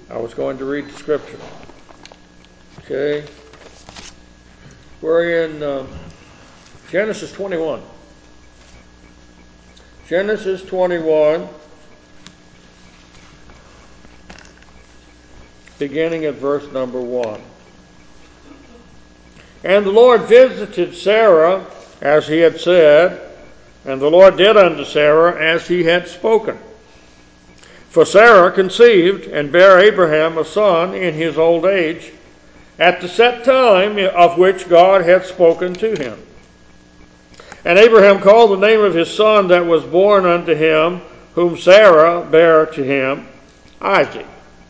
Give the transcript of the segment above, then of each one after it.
I was going to read the scripture. Okay. We're in Genesis 21. Genesis 21, beginning at verse number 1. And the Lord visited Sarah as he had said, and the Lord did unto Sarah as he had spoken. For Sarah conceived and bare Abraham a son in his old age, at the set time of which God had spoken to him. And Abraham called the name of his son that was born unto him, whom Sarah bare to him, Isaac.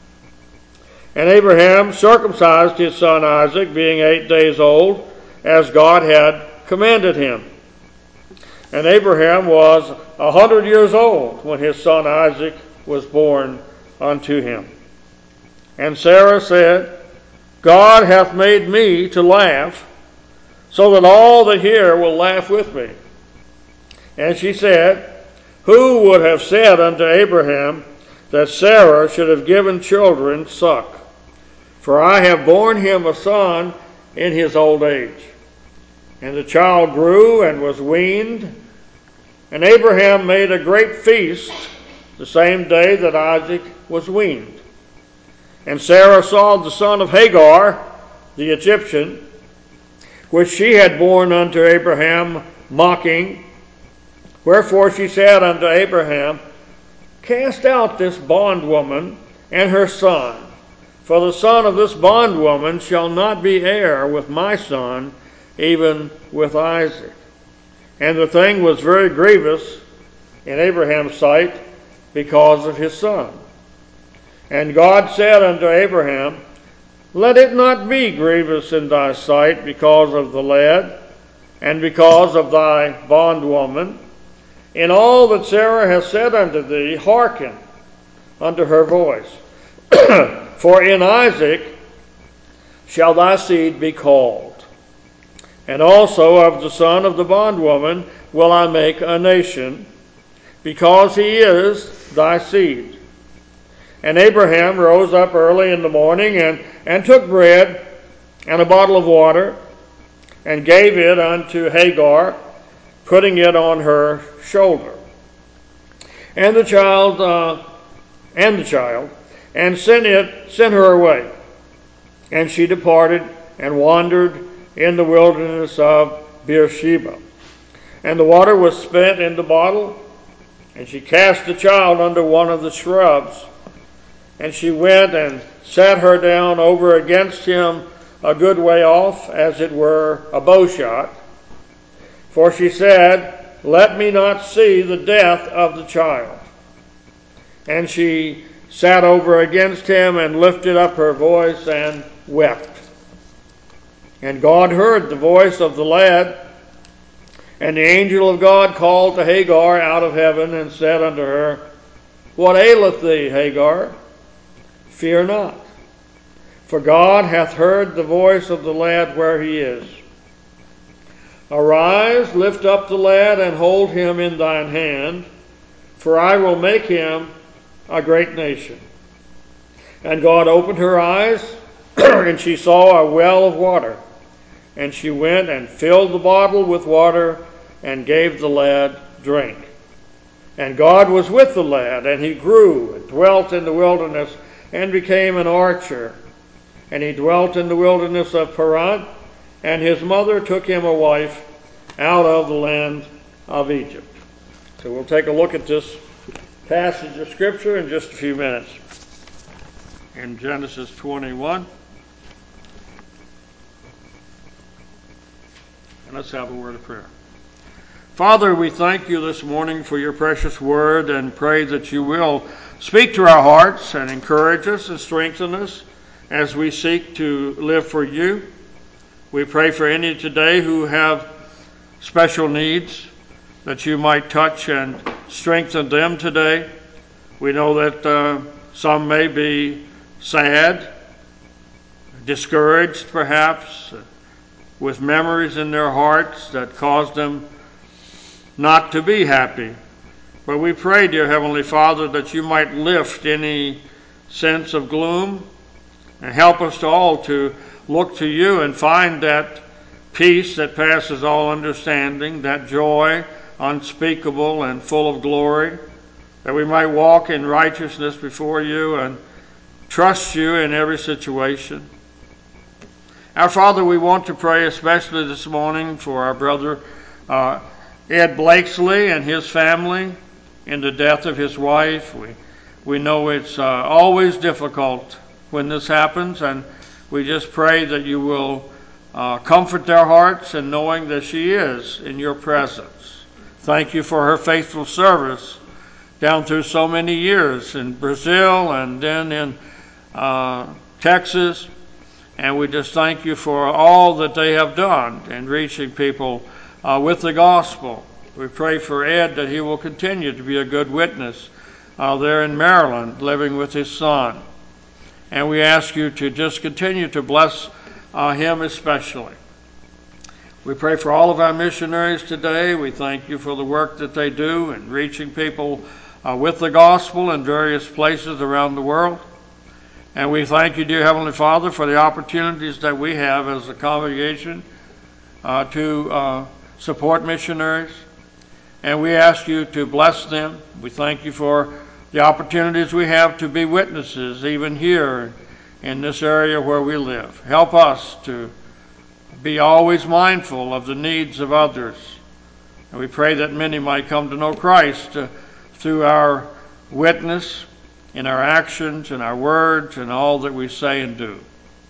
And Abraham circumcised his son Isaac, being 8 days old, as God had commanded him. And Abraham was 100 years old when his son Isaac was born unto him. And Sarah said, God hath made me to laugh, so that all that hear will laugh with me. And she said, who would have said unto Abraham that Sarah should have given children suck? For I have borne him a son in his old age. And the child grew and was weaned. And Abraham made a great feast the same day that Isaac was weaned. And Sarah saw the son of Hagar, the Egyptian, which she had borne unto Abraham, mocking. Wherefore she said unto Abraham, cast out this bondwoman and her son, for the son of this bondwoman shall not be heir with my son, even with Isaac. And the thing was very grievous in Abraham's sight because of his son. And God said unto Abraham, let it not be grievous in thy sight because of the lad, and because of thy bondwoman. In all that Sarah hath said unto thee, hearken unto her voice. For in Isaac shall thy seed be called. And also of the son of the bondwoman will I make a nation, because he is thy seed. And Abraham rose up early in the morning and took bread and a bottle of water and gave it unto Hagar, putting it on her shoulder. And the child and sent her away. And she departed and wandered in the wilderness of Beersheba. And the water was spent in the bottle, and she cast the child under one of the shrubs. And she went and sat her down over against him a good way off, as it were a bowshot. For she said, let me not see the death of the child. And she sat over against him and lifted up her voice and wept. And God heard the voice of the lad. And the angel of God called to Hagar out of heaven and said unto her, what aileth thee, Hagar? Fear not, for God hath heard the voice of the lad where he is. Arise, lift up the lad, and hold him in thine hand, for I will make him a great nation. And God opened her eyes, and she saw a well of water. And she went and filled the bottle with water, and gave the lad drink. And God was with the lad, and he grew, and dwelt in the wilderness, and became an archer. And he dwelt in the wilderness of Paran, and his mother took him a wife out of the land of Egypt. So we'll take a look at this passage of Scripture in just a few minutes. In Genesis 21. And let's have a word of prayer. Father, we thank you this morning for your precious word, and pray that you will speak to our hearts and encourage us and strengthen us as we seek to live for you. We pray for any today who have special needs, that you might touch and strengthen them today. We know that some may be sad, discouraged perhaps, with memories in their hearts that cause them not to be happy. But we pray, dear Heavenly Father, that you might lift any sense of gloom, and help us all to look to you and find that peace that passes all understanding, that joy unspeakable and full of glory, that we might walk in righteousness before you and trust you in every situation. Our Father, we want to pray especially this morning for our brother Ed Blakesley and his family in the death of his wife. We know it's always difficult when this happens, and we just pray that you will comfort their hearts in knowing that she is in your presence. Thank you for her faithful service down through so many years in Brazil and then in Texas. And we just thank you for all that they have done in reaching people with the gospel. We pray for Ed that he will continue to be a good witness there in Maryland, living with his son. And we ask you to just continue to bless him especially. We pray for all of our missionaries today. We thank you for the work that they do in reaching people with the gospel in various places around the world. And we thank you, dear Heavenly Father, for the opportunities that we have as a congregation to support missionaries. And we ask you to bless them. We thank you for the opportunities we have to be witnesses, even here in this area where we live. Help us to be always mindful of the needs of others. And we pray that many might come to know Christ through our witness, in our actions, in our words, and all that we say and do.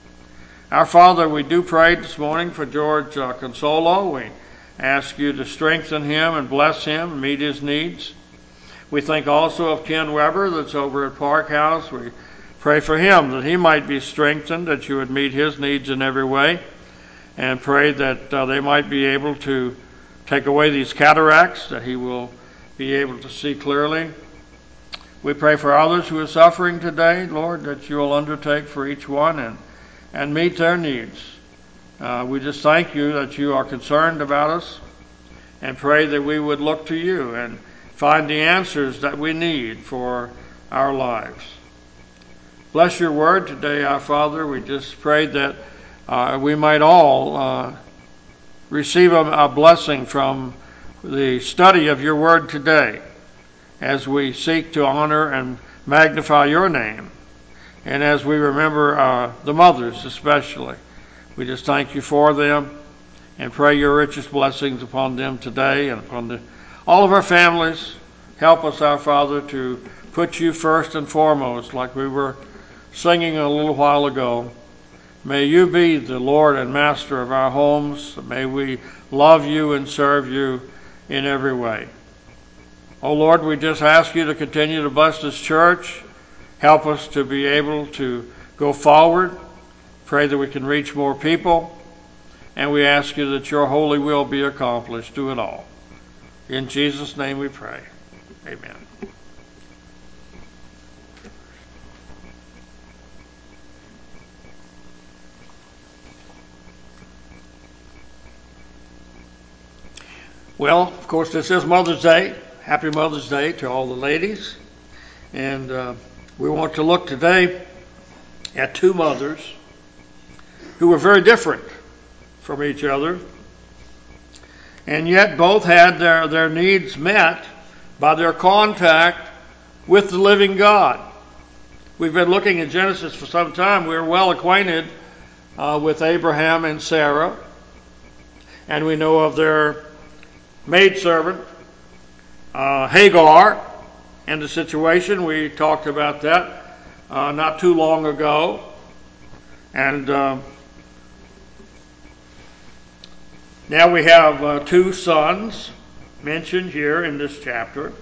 Our Father, we do pray this morning for George Consolo. We ask you to strengthen him and bless him and meet his needs. We think also of Ken Weber that's over at Park House. We pray for him that he might be strengthened, that you would meet his needs in every way, and pray that they might be able to take away these cataracts, that he will be able to see clearly. We pray for others who are suffering today, Lord, that you will undertake for each one and meet their needs. We just thank you that you are concerned about us, and pray that we would look to you and find the answers that we need for our lives. Bless your word today, our Father. We just pray that we might all receive a blessing from the study of your word today as we seek to honor and magnify your name, and as we remember the mothers especially. We just thank you for them and pray your richest blessings upon them today and upon all of our families. Help us, our Father, to put you first and foremost, like we were singing a little while ago. May you be the Lord and Master of our homes. May we love you and serve you in every way. Oh Lord, we just ask you to continue to bless this church. Help us to be able to go forward. Pray that we can reach more people. And we ask you that your holy will be accomplished. Do it all. In Jesus' name we pray. Amen. Well, of course, this is Mother's Day. Happy Mother's Day to all the ladies. And we want to look today at two mothers who were very different from each other, and yet both had their needs met by their contact with the living God. We've been looking at Genesis for some time. We're well acquainted with Abraham and Sarah, and we know of their maidservant, Hagar, and the situation. We talked about that not too long ago. And now we have two sons mentioned here in this chapter.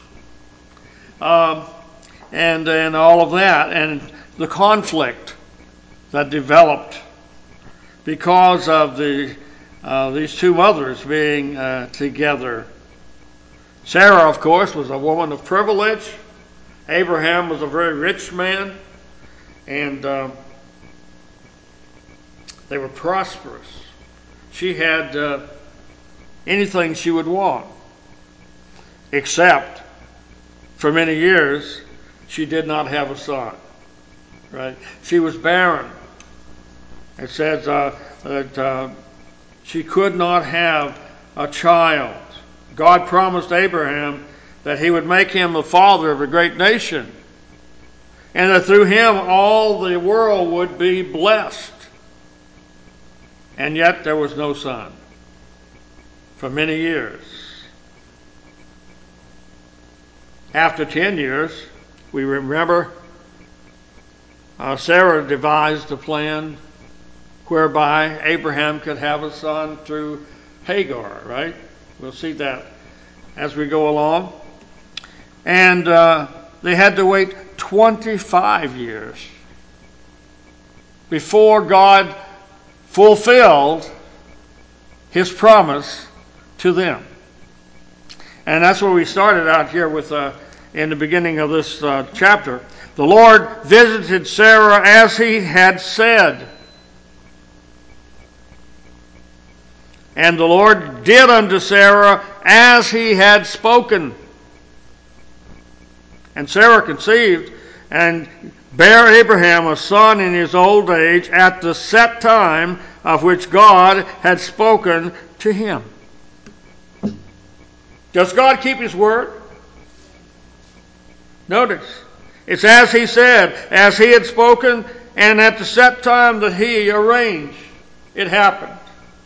And all of that, and the conflict that developed because of these two mothers being together. Sarah, of course, was a woman of privilege. Abraham was a very rich man, and they were prosperous. She had anything she would want, except for many years she did not have a son. right? She was barren. It says that she could not have a child. God promised Abraham that he would make him the father of a great nation, and that through him all the world would be blessed. And yet there was no son for many years. After 10 years, we remember Sarah devised a plan whereby Abraham could have a son through Hagar, right? We'll see that as we go along. And they had to wait 25 years before God fulfilled his promise to them. And that's where we started out here with in the beginning of this chapter. The Lord visited Sarah as he had said. And the Lord did unto Sarah as he had spoken. And Sarah conceived and bare Abraham a son in his old age at the set time of which God had spoken to him. Does God keep his word? Notice, it's as he said, as he had spoken, and at the set time that he arranged. It happened.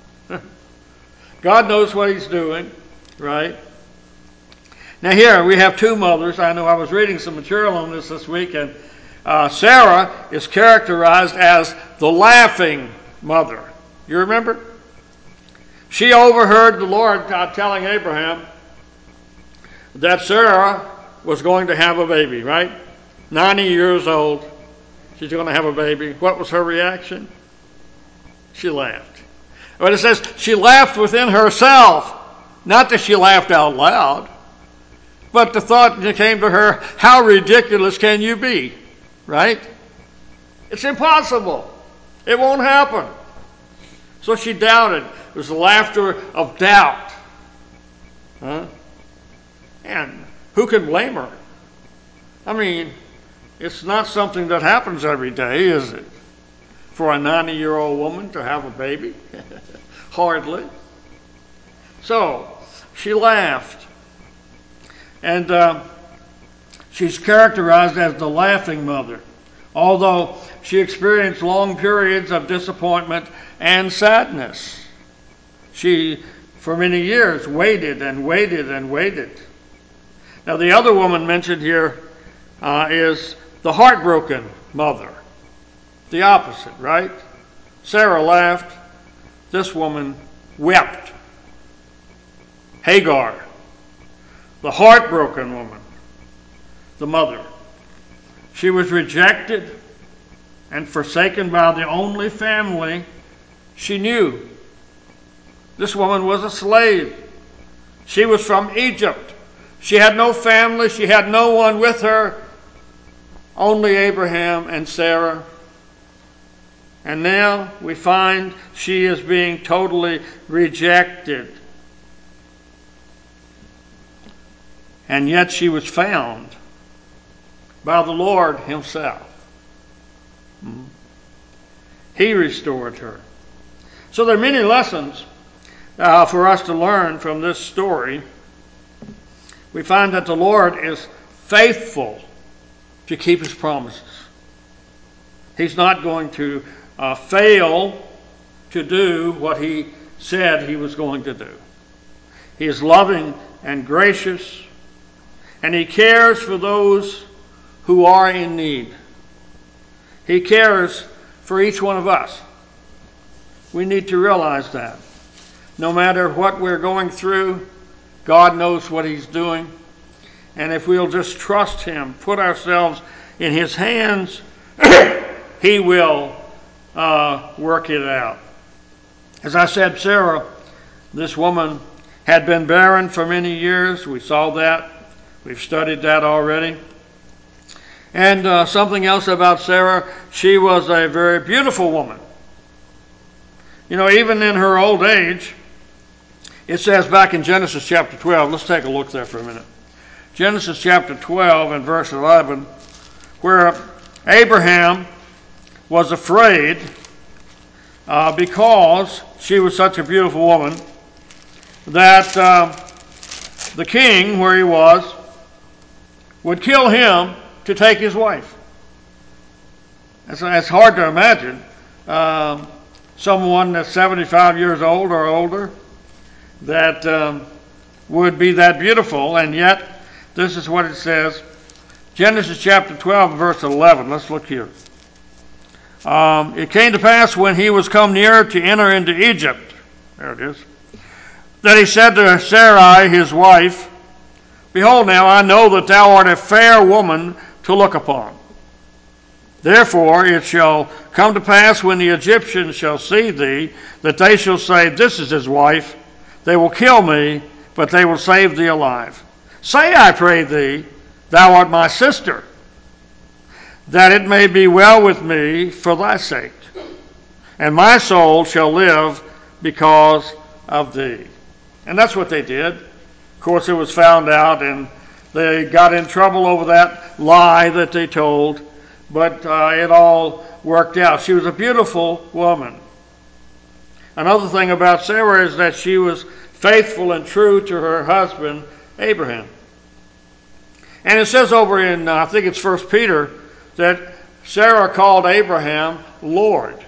God knows what he's doing, right? Now here we have two mothers. I know I was reading some material on this week, and Sarah is characterized as the laughing mother. You remember? She overheard the Lord telling Abraham that Sarah was going to have a baby, right? 90 years old. She's going to have a baby. What was her reaction? She laughed. But it says she laughed within herself. Not that she laughed out loud, but the thought that came to her, how ridiculous can you be? Right? It's impossible. It won't happen. So she doubted. It was the laughter of doubt. And who can blame her? I mean, it's not something that happens every day, is it? For a 90-year-old woman to have a baby? Hardly. So, she laughed. And she's characterized as the laughing mother, although she experienced long periods of disappointment and sadness. She, for many years, waited and waited and waited. Now, the other woman mentioned here is the heartbroken mother. The opposite, right? Sarah laughed. This woman wept. Hagar, the heartbroken woman, the mother. She was rejected and forsaken by the only family she knew. This woman was a slave. She was from Egypt. She had no family. She had no one with her. Only Abraham and Sarah. And now we find she is being totally rejected. And yet she was found by the Lord himself. He restored her. So there are many lessons for us to learn from this story. We find that the Lord is faithful to keep his promises. He's not going to fail to do what he said he was going to do. He is loving and gracious, and he cares for those who are in need. He cares for each one of us. We need to realize that. No matter what we're going through, God knows what he's doing. And if we'll just trust him, put ourselves in his hands, he will work it out. As I said, Sarah, this woman, had been barren for many years. We saw that. We've studied that already. And something else about Sarah, she was a very beautiful woman. You know, even in her old age, it says back in Genesis chapter 12, let's take a look there for a minute. Genesis chapter 12 and verse 11, where Abraham was afraid because she was such a beautiful woman that the king, where he was, would kill him to take his wife. It's hard to imagine someone that's 75 years old or older that would be that beautiful, and yet this is what it says. Genesis chapter 12, verse 11. Let's look here. It came to pass when he was come near to enter into Egypt, there it is, that he said to Sarai his wife, Behold now, I know that thou art a fair woman to look upon. Therefore it shall come to pass when the Egyptians shall see thee, that they shall say, This is his wife. They will kill me, but they will save thee alive. Say, I pray thee, thou art my sister, that it may be well with me for thy sake, and my soul shall live because of thee. And that's what they did. Of course, it was found out, and they got in trouble over that lie that they told, but it all worked out. She was a beautiful woman. Another thing about Sarah is that she was faithful and true to her husband, Abraham. And it says over in, I think it's 1 Peter, that Sarah called Abraham Lord.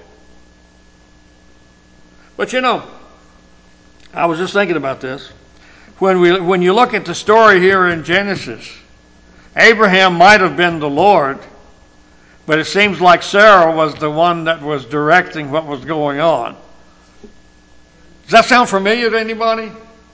But you know, I was just thinking about this. When you look at the story here in Genesis, Abraham might have been the Lord, but it seems like Sarah was the one that was directing what was going on. Does that sound familiar to anybody?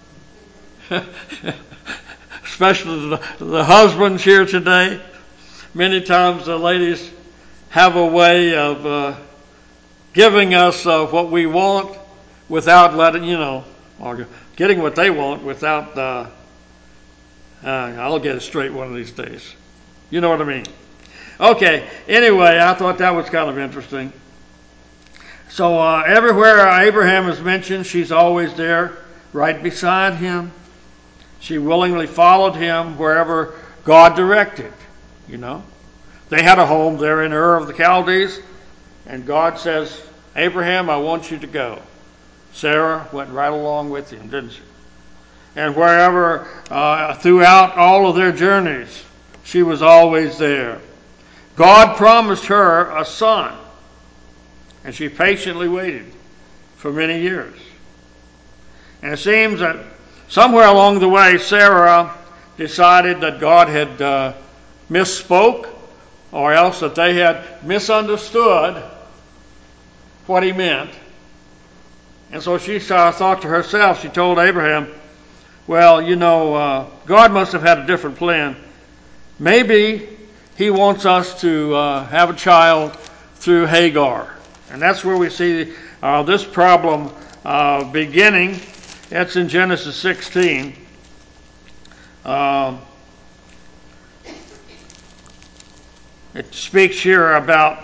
Especially the husbands here today. Many times the ladies have a way of giving us what we want without letting, or getting what they want without, I'll get it straight one of these days. You know what I mean? Okay, anyway, I thought that was kind of interesting. So everywhere Abraham is mentioned, she's always there, right beside him. She willingly followed him wherever God directed, They had a home there in Ur of the Chaldees, and God says, Abraham, I want you to go. Sarah went right along with him, didn't she? And wherever, throughout all of their journeys, she was always there. God promised her a son, and she patiently waited for many years. And it seems that somewhere along the way, Sarah decided that God had misspoke, or else that they had misunderstood what he meant. And so she thought to herself, she told Abraham, well, God must have had a different plan. Maybe he wants us to have a child through Hagar. And that's where we see this problem beginning. That's in Genesis 16. It speaks here about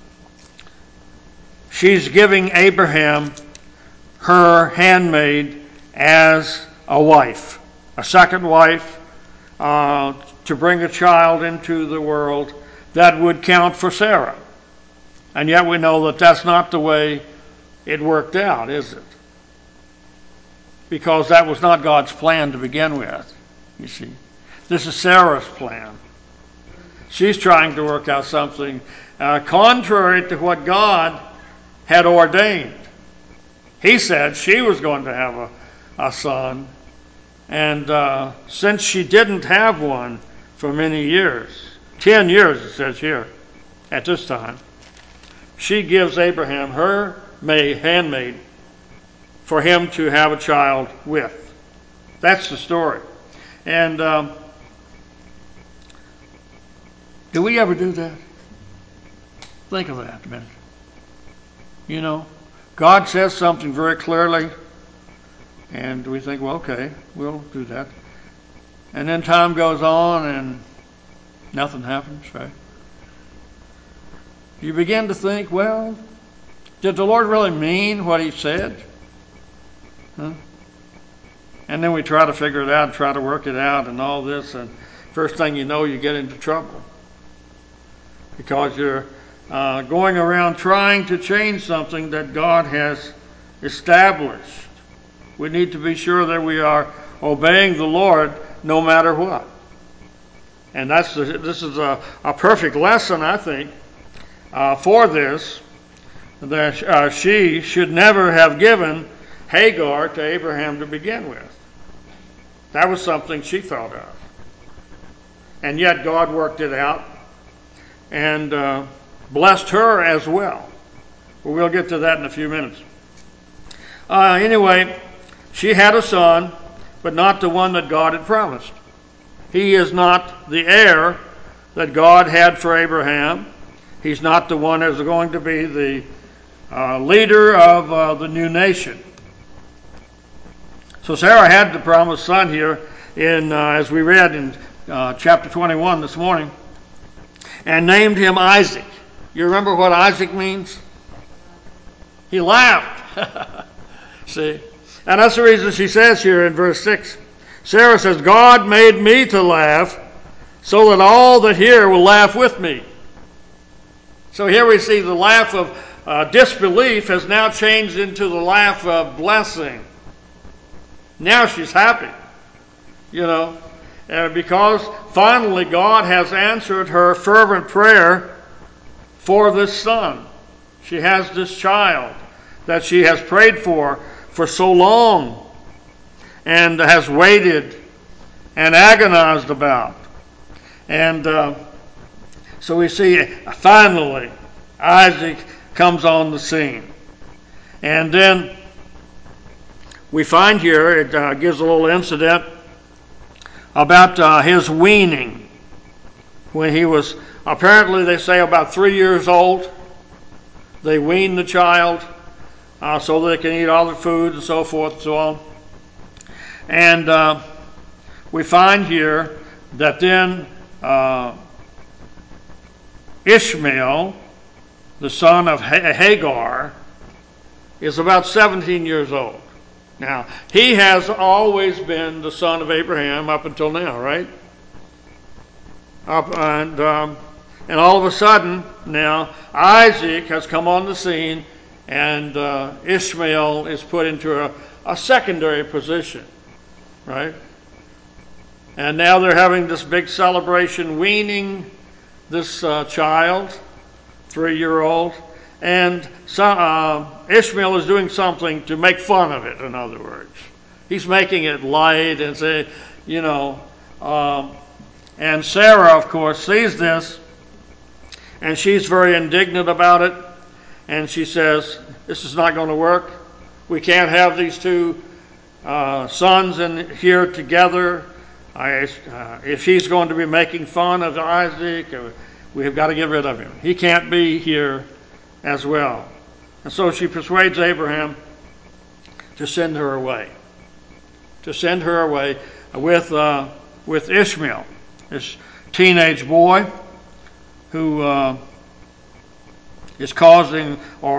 she's giving Abraham her handmaid as a wife, a second wife, to bring a child into the world that would count for Sarah. And yet we know that that's not the way it worked out, is it? Because that was not God's plan to begin with, you see. This is Sarah's plan. She's trying to work out something contrary to what God had ordained. He said she was going to have a son, and since she didn't have one for many years, 10 years it says here, at this time, she gives Abraham her handmaid for him to have a child with. That's the story. And do we ever do that? Think of that a minute. God says something very clearly, and we think, well, okay, we'll do that. And then time goes on and nothing happens, right? You begin to think, well, did the Lord really mean what he said? Huh? And then we try to figure it out, try to work it out and all this, and first thing you know, you get into trouble. Because you're going around trying to change something that God has established. We need to be sure that we are obeying the Lord no matter what. And this is a perfect lesson, I think, for this, that she should never have given Hagar to Abraham to begin with. That was something she thought of. And yet God worked it out and blessed her as well. But we'll get to that in a few minutes. Anyway, she had a son, but not the one that God had promised. He is not the heir that God had for Abraham. He's not the one that's going to be the leader of the new nation. So Sarah had the promised son here, as we read in chapter 21 this morning, and named him Isaac. You remember what Isaac means? He laughed. See? And that's the reason she says here in verse 6. Sarah says, God made me to laugh so that all that hear will laugh with me. So here we see the laugh of disbelief has now changed into the laugh of blessing. Now she's happy, because finally God has answered her fervent prayer for this son. She has this child that she has prayed for so long and has waited and agonized about. And so we see finally Isaac comes on the scene. And then we find here, it gives a little incident about his weaning. When he was, apparently they say about 3 years old, they wean the child so they can eat all the food and so forth and so on. And we find here that then Ishmael, the son of Hagar, is about 17 years old. Now, he has always been the son of Abraham up until now, right? And all of a sudden, now, Isaac has come on the scene, and Ishmael is put into a secondary position, right? And now they're having this big celebration, weaning this child, 3-year-old, and Ishmael is doing something to make fun of it, in other words. He's making it light and say, and Sarah, of course, sees this, and she's very indignant about it, and she says, this is not going to work. We can't have these two sons in here together. If he's going to be making fun of Isaac, we've got to get rid of him. He can't be here as well. And so she persuades Abraham to send her away. To send her away with Ishmael, this teenage boy who is causing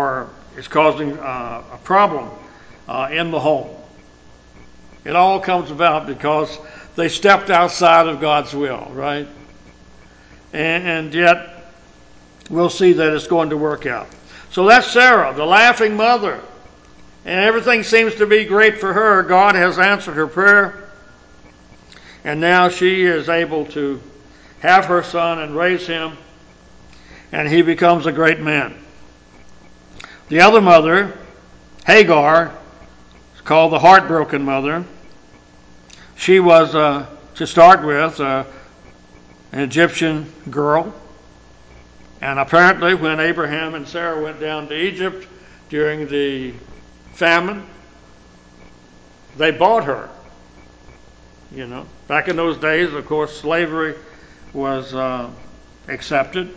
a problem in the home. It all comes about because they stepped outside of God's will, right? And yet, we'll see that it's going to work out. So that's Sarah, the laughing mother. And everything seems to be great for her. God has answered her prayer. And now she is able to have her son and raise him. And he becomes a great man. The other mother, Hagar, is called the heartbroken mother. She was, to start with, an Egyptian girl. And apparently when Abraham and Sarah went down to Egypt during the famine, they bought her. Back in those days, of course, slavery was accepted.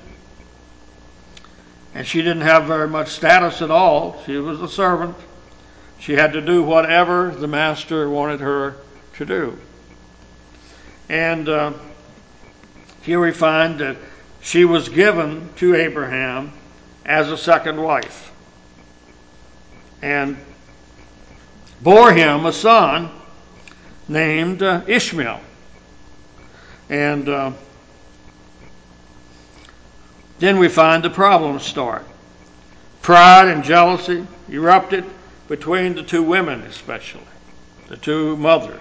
And she didn't have very much status at all. She was a servant. She had to do whatever the master wanted her to do. And here we find that she was given to Abraham as a second wife and bore him a son named Ishmael. And then we find the problems start. Pride and jealousy erupted between the two women, especially the two mothers.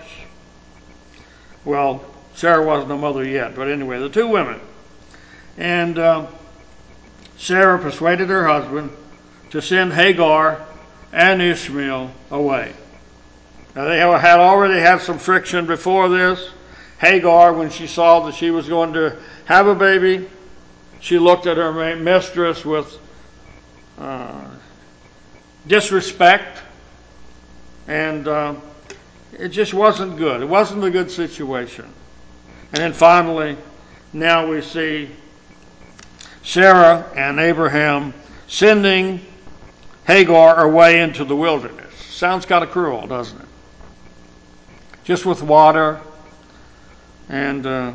Well, Sarah wasn't a mother yet, but anyway, the two women. And Sarah persuaded her husband to send Hagar and Ishmael away. Now, they had already had some friction before this. Hagar, when she saw that she was going to have a baby, she looked at her mistress with disrespect, and it just wasn't good. It wasn't a good situation. And then finally, now we see Sarah and Abraham sending Hagar away into the wilderness. Sounds kind of cruel, doesn't it? Just with water, and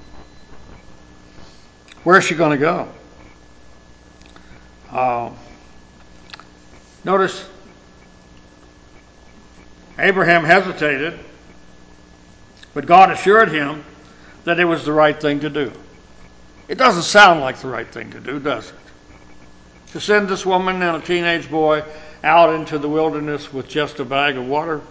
where's she going to go? Notice Abraham hesitated, but God assured him that it was the right thing to do. It doesn't sound like the right thing to do, does it? To send this woman and a teenage boy out into the wilderness with just a bag of water?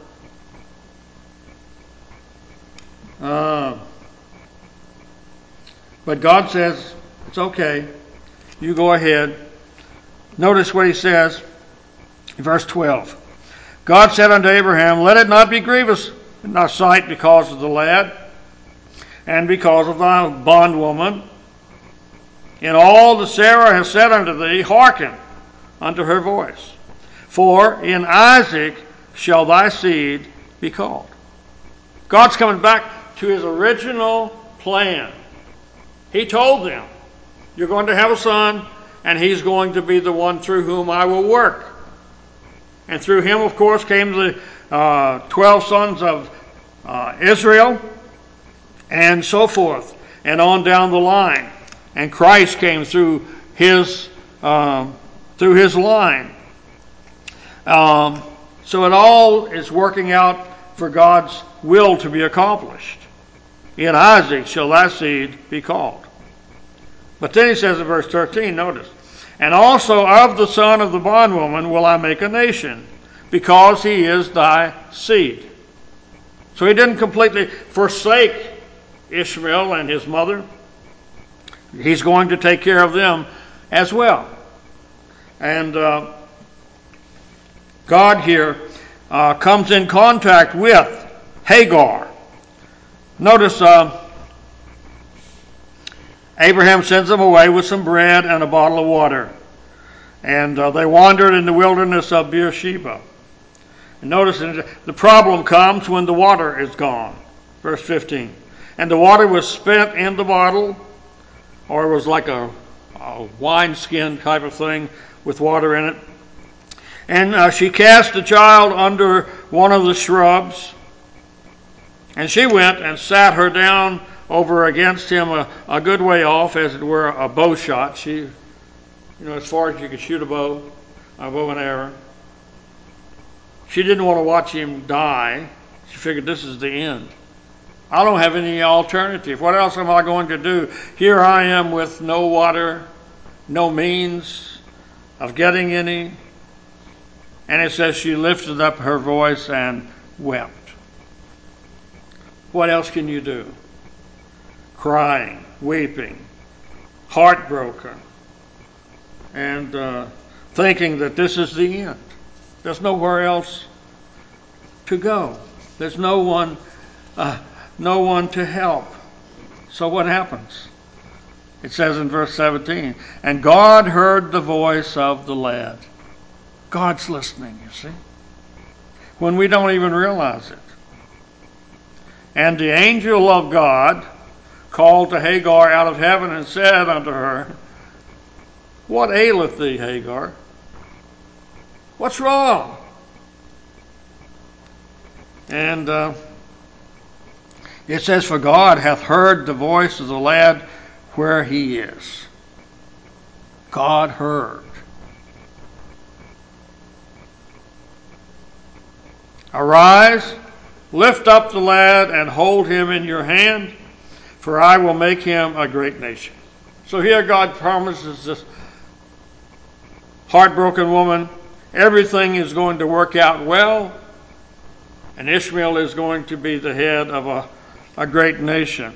But God says, it's okay. You go ahead. Notice what he says in verse 12. God said unto Abraham, let it not be grievous in thy sight because of the lad, and because of thy bondwoman. In all that Sarah has said unto thee, hearken unto her voice. For in Isaac shall thy seed be called. God's coming back to his original plan. He told them, you're going to have a son, and he's going to be the one through whom I will work. And through him, of course, came the 12 sons of Israel, and so forth, and on down the line. And Christ came through his line. So it all is working out for God's will to be accomplished. In Isaac shall thy seed be called. But then he says in verse 13, notice, and also of the son of the bondwoman will I make a nation, because he is thy seed. So he didn't completely forsake Ishmael and his mother. He's going to take care of them as well. And God here comes in contact with Hagar. Notice Abraham sends them away with some bread and a bottle of water. And they wandered in the wilderness of Beersheba. And notice the problem comes when the water is gone. Verse 15. And the water was spent in the bottle, or it was like a wineskin type of thing with water in it. And she cast the child under one of the shrubs. And she went and sat her down over against him a good way off, as it were a bow shot. She, as far as you could shoot a bow and arrow. She didn't want to watch him die. She figured this is the end. I don't have any alternative. What else am I going to do? Here I am with no water, no means of getting any. And it says she lifted up her voice and wept. What else can you do? Crying, weeping, heartbroken, and thinking that this is the end. There's nowhere else to go. There's no one to help. So what happens? It says in verse 17, and God heard the voice of the lad. God's listening, you see, when we don't even realize it. And the angel of God called to Hagar out of heaven and said unto her, what aileth thee, Hagar? What's wrong? And it says, for God hath heard the voice of the lad where he is. God heard. Arise, lift up the lad, and hold him in your hand, for I will make him a great nation. So here God promises this heartbroken woman, everything is going to work out well, and Ishmael is going to be the head of a great nation.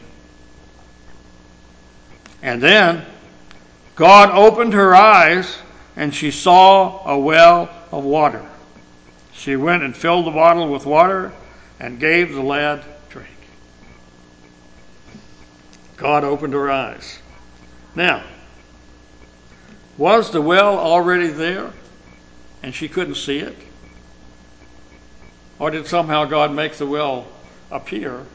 And then God opened her eyes, and she saw a well of water. She went and filled the bottle with water and gave the lad drink. God opened her eyes. Now, was the well already there and she couldn't see it? Or did somehow God make the well appear?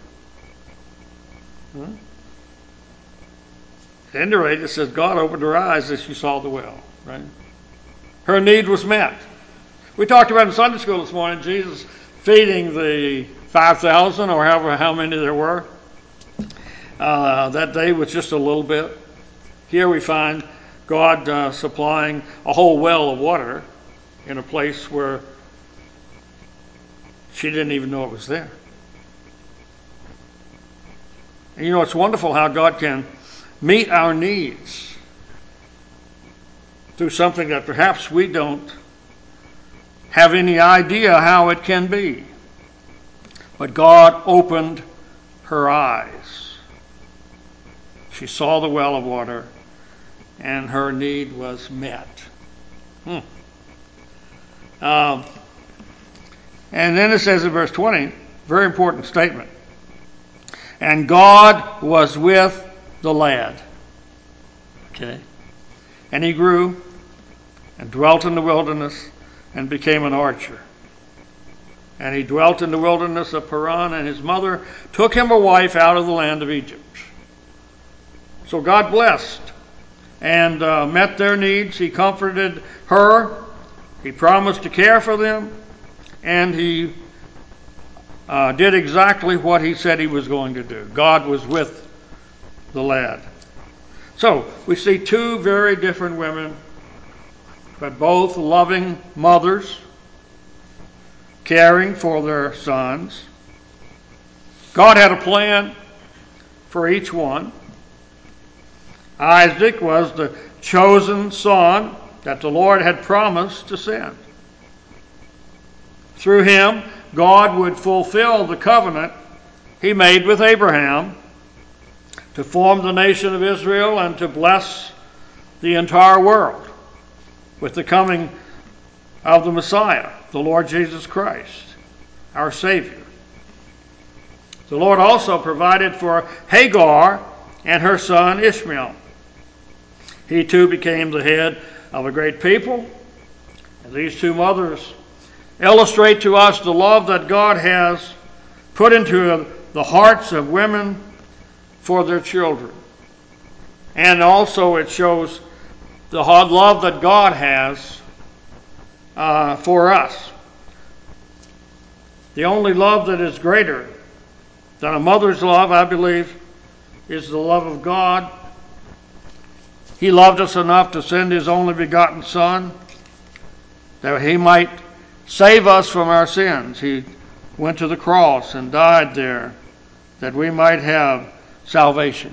At any rate, it says God opened her eyes as she saw the well. Right? Her need was met. We talked about in Sunday school this morning, Jesus feeding the 5,000 or how many there were that day with just a little bit. Here we find God supplying a whole well of water in a place where she didn't even know it was there. And you know, it's wonderful how God can meet our needs through something that perhaps we don't have any idea how it can be. But God opened her eyes. She saw the well of water, and her need was met. And then it says in verse 20, very important statement, and God was with the lad. Okay? And he grew and dwelt in the wilderness and became an archer. And he dwelt in the wilderness of Paran, and his mother took him a wife out of the land of Egypt. So God blessed and met their needs. He comforted her. He promised to care for them. And he did exactly what he said he was going to do. God was with the lad. So we see two very different women, but both loving mothers, caring for their sons. God had a plan for each one. Isaac was the chosen son that the Lord had promised to send. Through him, God would fulfill the covenant he made with Abraham to form the nation of Israel and to bless the entire world with the coming of the Messiah, the Lord Jesus Christ, our Savior. The Lord also provided for Hagar and her son Ishmael. He too became the head of a great people. And these two mothers illustrate to us the love that God has put into the hearts of women for their children. And also it shows the love that God has for us. The only love that is greater than a mother's love, I believe, is the love of God. He loved us enough to send his only begotten Son that he might save us from our sins. He went to the cross and died there that we might have salvation.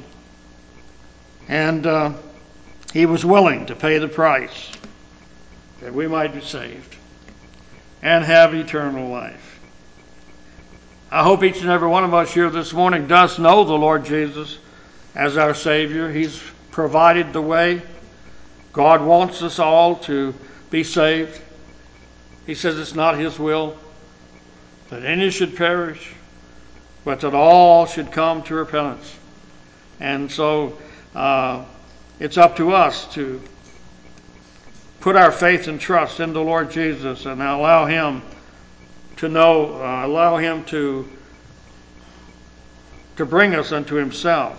And he was willing to pay the price that we might be saved and have eternal life. I hope each and every one of us here this morning does know the Lord Jesus as our Savior. He's provided the way. God wants us all to be saved. He says it's not his will that any should perish, but that all should come to repentance. And so it's up to us to put our faith and trust in the Lord Jesus and allow him to allow him to bring us unto himself.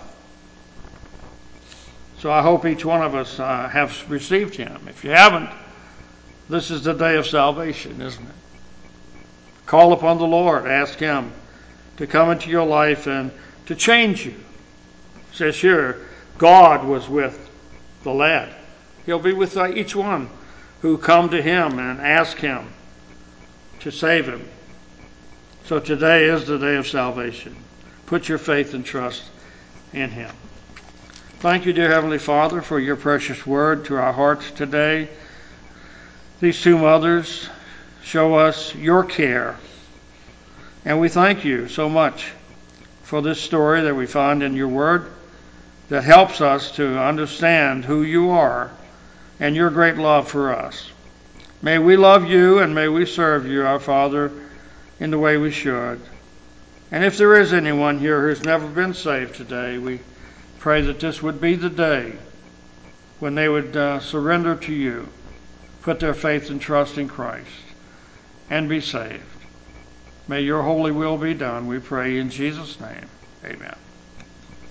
So I hope each one of us have received him. If you haven't, this is the day of salvation, isn't it? Call upon the Lord. Ask him to come into your life and to change you. It says here, God was with the lad. He'll be with each one who come to him and ask him to save him. So today is the day of salvation. Put your faith and trust in him. Thank you, dear Heavenly Father, for your precious word to our hearts today. These two mothers show us your care, and we thank you so much for this story that we find in your word that helps us to understand who you are and your great love for us. May we love you and may we serve you, our Father, in the way we should. And if there is anyone here who's never been saved today, we pray that this would be the day when they would surrender to you, put their faith and trust in Christ, and be saved. May your holy will be done, we pray in Jesus' name. Amen.